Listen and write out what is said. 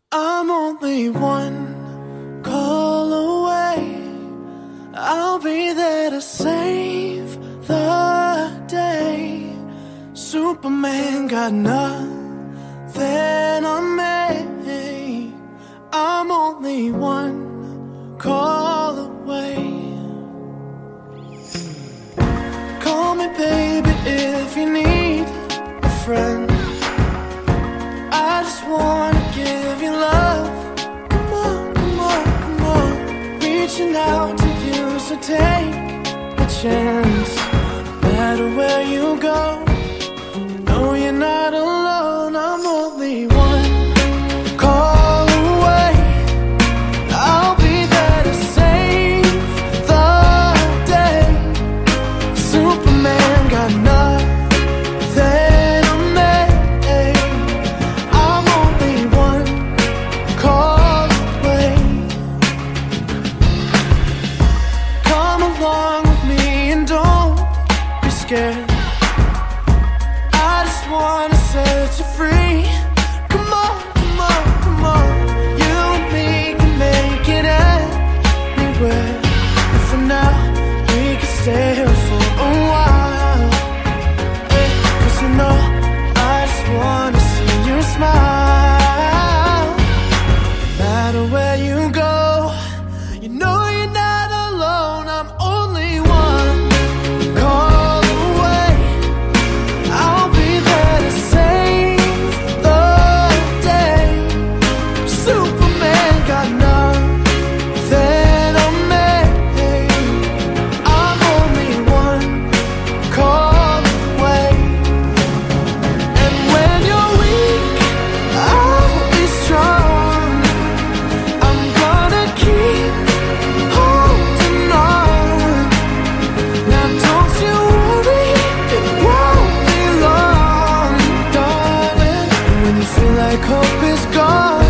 I'm only one call away. I'll be there to save the day. Superman got nothing on me. I'm only one call away. Call me baby if you need a friend. I just wanna give you love. Come on, come on, come on. Reaching out to you, so take a chance. No matter where you go, you know you're not alone. I'm only one call away. I'll be there to save the day. Superman got nothing on me. I'm only one call away. Come along with me and don't be scared. I just wanna set you free. Come on, come on, come on. You and me can make it anywhere. And for now, we can stay here for a while. Cause you know, I just wanna see you smile. No matter where you go, you know you're not alone. I'm only one call away. I'll be there to save the day. Superman got nothing on me. I'm only one call away. And when you're weak, I'll be strong. I'm gonna keep holding on. Now don't you worry, it won't be long, darling. When you feel like hope is gone,